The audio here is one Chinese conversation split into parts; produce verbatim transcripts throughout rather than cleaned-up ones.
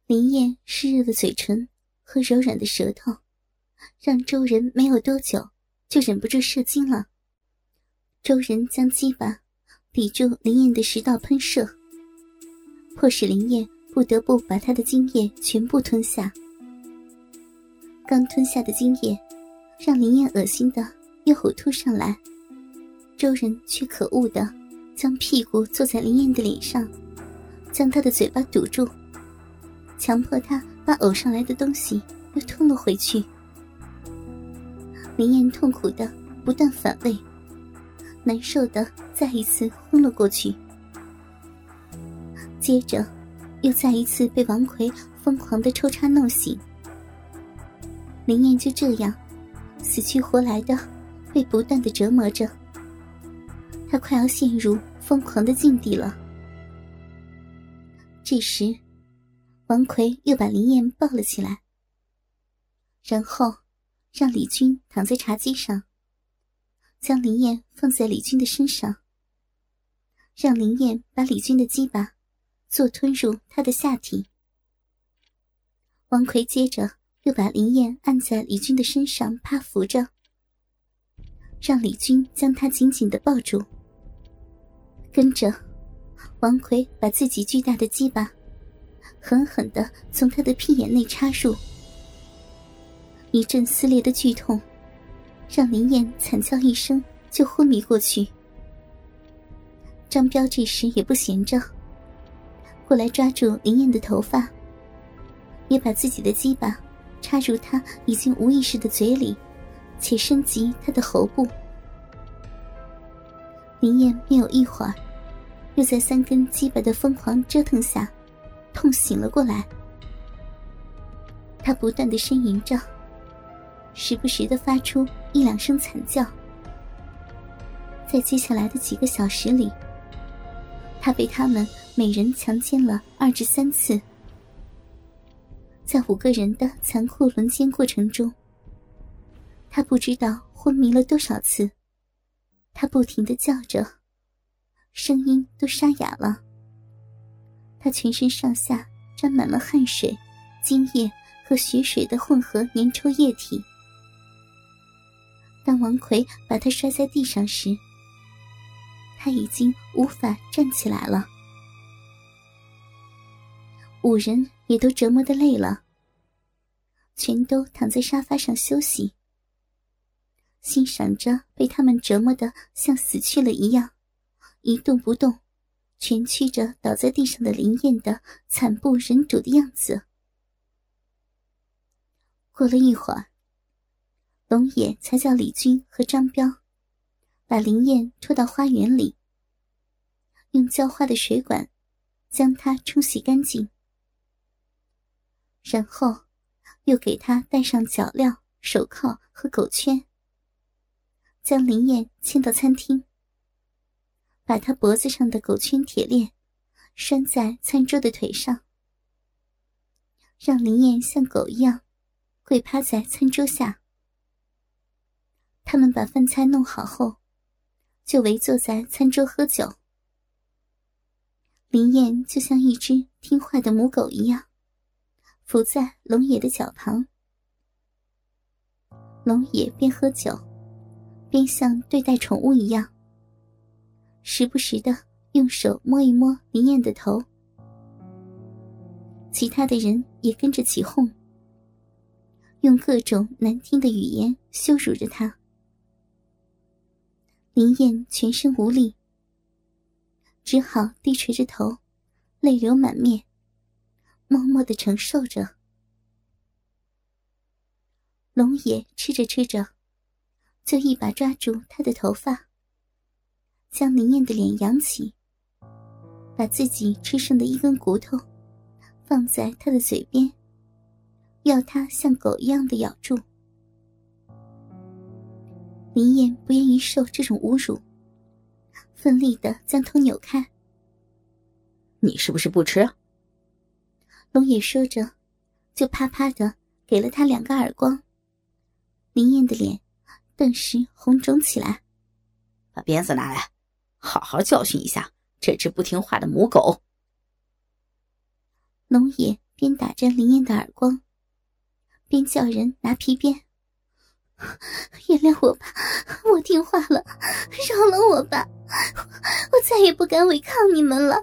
林燕湿热的嘴唇和柔软的舌头让周人没有多久就忍不住射精了。周人将鸡巴抵住林燕的食道喷射，迫使林燕不得不把她的精液全部吞下。刚吞下的精液让林燕恶心的又呕吐上来，周人却可恶的将屁股坐在林燕的脸上，将她的嘴巴堵住，强迫她把呕上来的东西又吞了回去。林燕痛苦的不断反胃，难受的再一次昏了过去，接着又再一次被王奎疯狂的抽插弄醒。林燕就这样死去活来的被不断的折磨着，她快要陷入疯狂的境地了。这时王奎又把林燕抱了起来，然后让李军躺在茶几上，将林燕放在李军的身上，让林燕把李军的鸡巴做吞入他的下体。王奎接着又把林燕按在李军的身上趴伏着，让李军将他紧紧地抱住。跟着王奎把自己巨大的鸡巴狠狠地从他的屁眼内插入，一阵撕裂的剧痛让林燕惨叫一声就昏迷过去。张彪这时也不闲着，过来抓住林燕的头发，也把自己的鸡巴插入她已经无意识的嘴里，且伸及她的喉部。林燕没有一会儿，又在三根鸡巴的疯狂折腾下痛醒了过来。她不断地呻吟着，时不时地发出一两声惨叫。在接下来的几个小时里，她被他们每人强奸了二至三次。在五个人的残酷轮奸过程中，她不知道昏迷了多少次。她不停地叫着，声音都沙哑了。她全身上下沾满了汗水、精液和血水的混合粘稠液体。当王奎把她摔在地上时，她已经无法站起来了。五人也都折磨得累了，全都躺在沙发上休息，欣赏着被他们折磨得像死去了一样，一动不动，蜷曲着倒在地上的林燕的惨不忍睹的样子。过了一会儿，龙野才叫李军和张彪把林燕拖到花园里，用浇花的水管将她冲洗干净，然后又给她戴上脚镣、手铐和狗圈，将林燕牵到餐厅，把她脖子上的狗圈铁链拴在餐桌的腿上，让林燕像狗一样跪趴在餐桌下。他们把饭菜弄好后，就围坐在餐桌喝酒。林燕就像一只听话的母狗一样，伏在龙野的脚旁。龙野边喝酒边像对待宠物一样，时不时地用手摸一摸林燕的头。其他的人也跟着起哄，用各种难听的语言羞辱着她。林燕全身无力，只好低垂着头，泪流满面，默默地承受着。龙野吃着吃着，就一把抓住她的头发，将林燕的脸扬起，把自己吃剩的一根骨头放在她的嘴边，要她像狗一样的咬住。林燕不愿意受这种侮辱，奋力地将头扭开。 你是不是不吃？ 龙野说着，就啪啪地给了他两个耳光。林燕的脸顿时红肿起来。 把鞭子拿来，好好教训一下这只不听话的母狗。 龙野边打着林燕的耳光，边叫人拿皮鞭。原谅我吧，我听话了，饶了我吧，我再也不敢违抗你们了。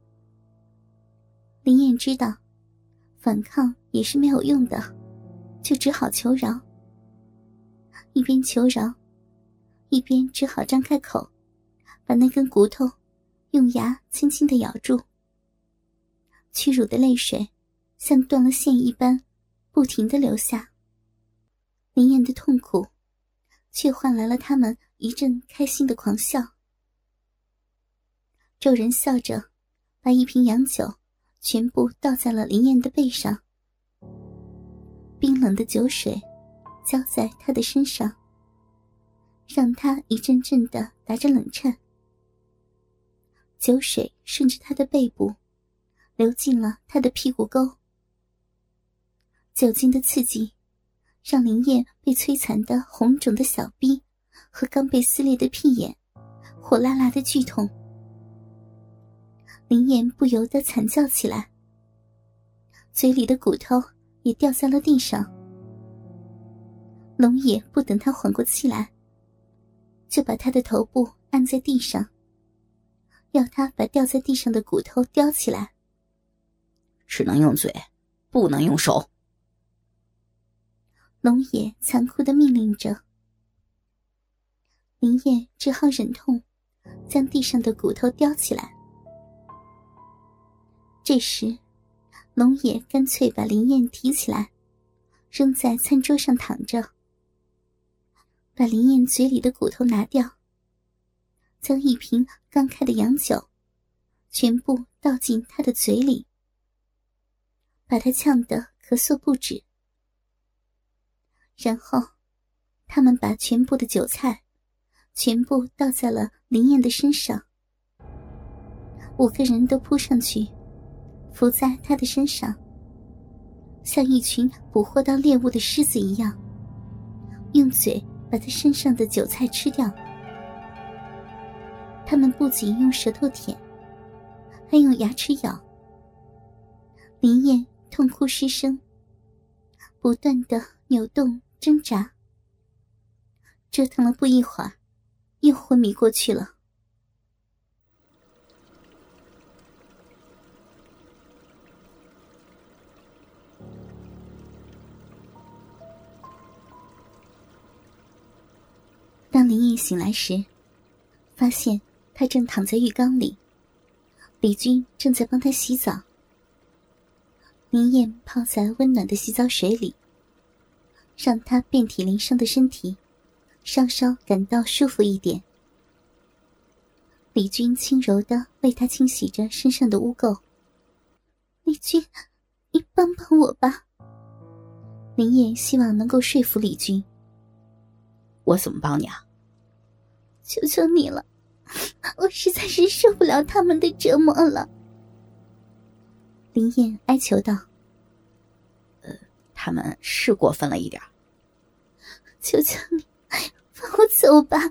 林燕知道反抗也是没有用的，就只好求饶。一边求饶，一边只好张开口，把那根骨头用牙轻轻地咬住。屈辱的泪水像断了线一般不停地流下。林燕的痛苦却换来了他们一阵开心的狂笑。众人笑着把一瓶洋酒全部倒在了林燕的背上，冰冷的酒水浇在她的身上，让她一阵阵地打着冷颤。酒水顺着她的背部流进了她的屁股沟。酒精的刺激让林燕被摧残的红肿的小臂和刚被撕裂的屁眼火辣辣的剧痛。林燕不由得惨叫起来，嘴里的骨头也掉在了地上。龙野不等她缓过气来，就把她的头部按在地上，要她把掉在地上的骨头叼起来。 只能用嘴，不能用手。 龙野残酷地命令着。林燕只好忍痛将地上的骨头叼起来。这时龙野干脆把林燕提起来扔在餐桌上躺着，把林燕嘴里的骨头拿掉，将一瓶刚开的洋酒全部倒进她的嘴里，把她呛得咳嗽不止。然后他们把全部的酒菜全部倒在了林燕的身上。五个人都扑上去伏在她的身上，像一群捕获到猎物的狮子一样，用嘴把她身上的酒菜吃掉。他们不仅用舌头舔，还用牙齿咬。林燕痛哭失声，不断地扭动挣扎，折腾了不一会儿，又昏迷过去了。当林燕醒来时，发现她正躺在浴缸里，李军正在帮她洗澡。林燕泡在温暖的洗澡水里，让她遍体鳞伤的身体稍稍感到舒服一点。李军轻柔地为她清洗着身上的污垢。李军，你帮帮我吧。林燕希望能够说服李军。 我怎么帮你啊？ 求求你了，我实在是受不了他们的折磨了。林燕哀求道。 呃，他们是过分了一点。 求求你，放我走吧。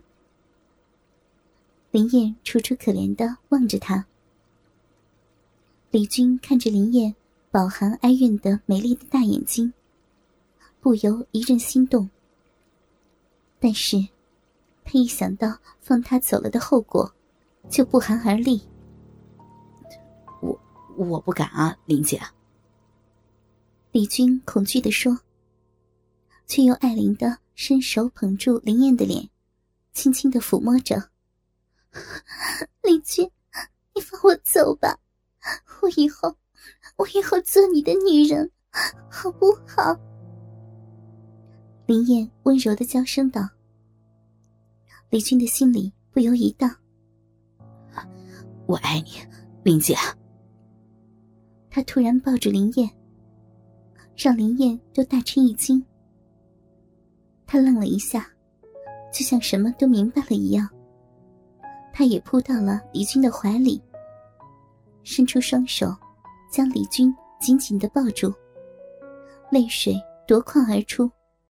林燕楚楚可怜地望着他。李军看着林燕饱含哀怨的美丽的大眼睛，不由一阵心动。但是他一想到放他走了的后果，就不寒而栗。 我我不敢啊，林姐。 李军恐惧地说，却又爱怜地伸手捧住林燕的脸，轻轻地抚摸着。李军，你放我走吧，我以后我以后做你的女人，好不好？林燕温柔地娇声道。李军的心里不由一荡。 我爱你，林姐。 他突然抱住林燕，让林燕都大吃一惊。他愣了一下，就像什么都明白了一样。他也扑到了李军的怀里，伸出双手将李军紧紧地抱住，泪水夺眶而出。